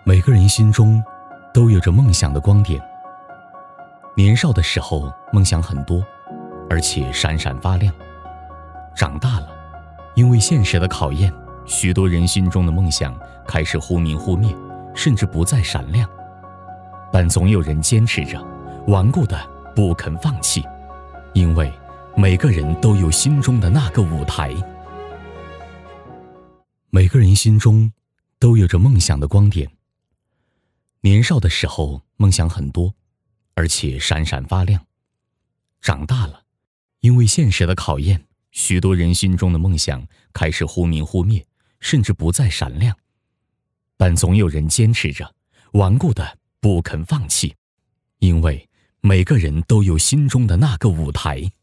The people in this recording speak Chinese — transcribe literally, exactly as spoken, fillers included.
每个人心中都有着梦想的光点。年少的时候，梦想很多，而且闪闪发亮。长大了，因为现实的考验，许多人心中的梦想开始忽明忽灭，甚至不再闪亮。但总有人坚持着，顽固的不肯放弃，因为每个人都有心中的那个舞台。每个人心中都有着梦想的光点。年少的时候，梦想很多，而且闪闪发亮。长大了，因为现实的考验，许多人心中的梦想开始忽明忽灭，甚至不再闪亮。但总有人坚持着，顽固的不肯放弃，因为每个人都有心中的那个舞台。